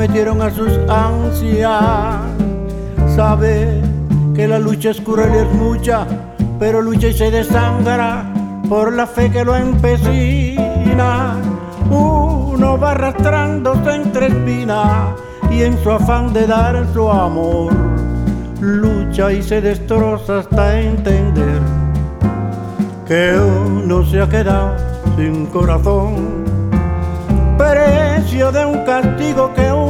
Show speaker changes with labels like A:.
A: sometieron a sus ansias. Sabe que la lucha es cruel y es mucha, pero lucha y se desangra por la fe que lo empecina. Uno va arrastrándose entre espinas y en su afán de dar su amor lucha y se destroza hasta entender que uno se ha quedado sin corazón, precio de un castigo que